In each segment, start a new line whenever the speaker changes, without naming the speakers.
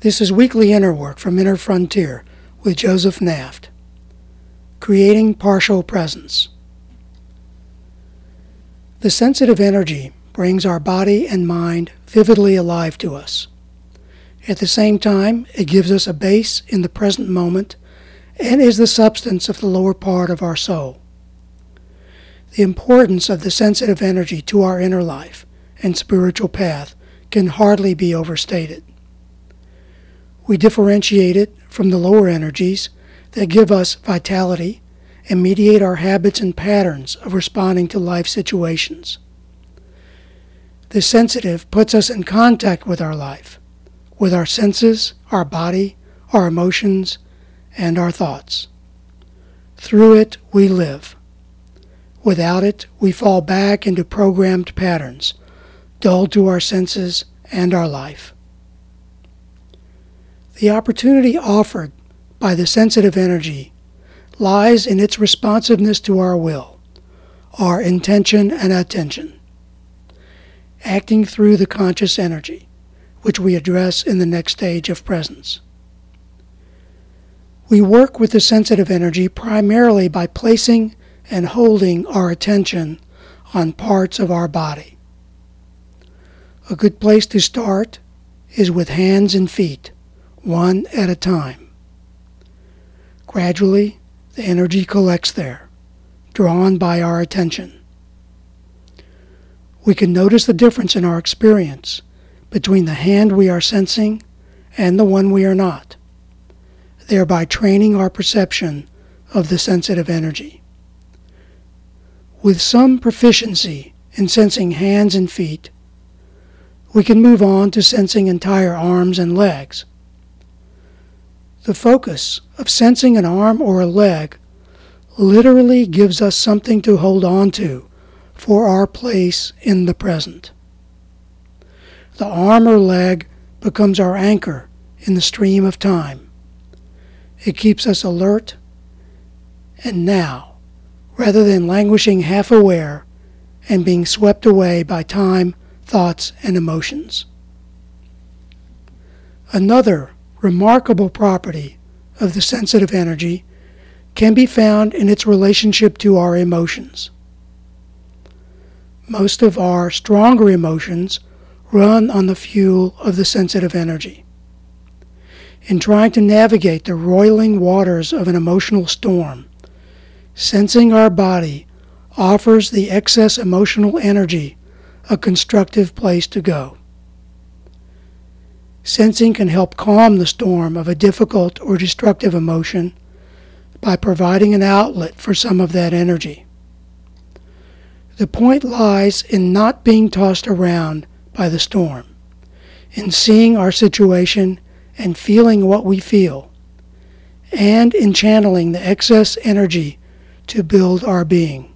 This is Weekly Inner Work from Inner Frontier with Joseph Naft. Creating Partial Presence. The sensitive energy brings our body and mind vividly alive to us. At the same time, it gives us a base in the present moment and is the substance of the lower part of our soul. The importance of the sensitive energy to our inner life and spiritual path can hardly be overstated. We differentiate it from the lower energies that give us vitality and mediate our habits and patterns of responding to life situations. The sensitive puts us in contact with our life, with our senses, our body, our emotions, and our thoughts. Through it, we live. Without it, we fall back into programmed patterns, dull to our senses and our life. The opportunity offered by the sensitive energy lies in its responsiveness to our will, our intention and attention, acting through the conscious energy, which we address in the next stage of presence. We work with the sensitive energy primarily by placing and holding our attention on parts of our body. A good place to start is with hands and feet, one at a time. Gradually, the energy collects there, drawn by our attention. We can notice the difference in our experience between the hand we are sensing and the one we are not, thereby training our perception of the sensitive energy. With some proficiency in sensing hands and feet, we can move on to sensing entire arms and legs. The focus of sensing an arm or a leg literally gives us something to hold on to for our place in the present. The arm or leg becomes our anchor in the stream of time. It keeps us alert and now, rather than languishing half aware and being swept away by time, thoughts, and emotions. Another remarkable property of the sensitive energy can be found in its relationship to our emotions. Most of our stronger emotions run on the fuel of the sensitive energy. In trying to navigate the roiling waters of an emotional storm, sensing our body offers the excess emotional energy a constructive place to go. Sensing can help calm the storm of a difficult or destructive emotion by providing an outlet for some of that energy. The point lies in not being tossed around by the storm, in seeing our situation and feeling what we feel, and in channeling the excess energy to build our being.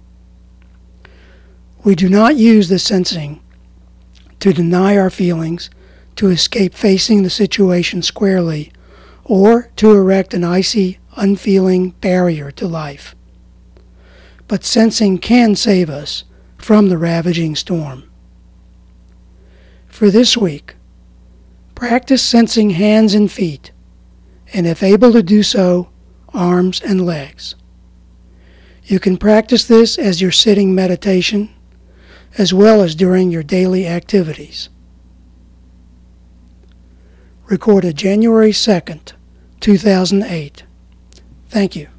We do not use the sensing to deny our feelings, to escape facing the situation squarely, or to erect an icy, unfeeling barrier to life. But sensing can save us from the ravaging storm. For this week, practice sensing hands and feet, and if able to do so, arms and legs. You can practice this as your sitting meditation, as well as during your daily activities. Recorded January 2nd, 2008. Thank you.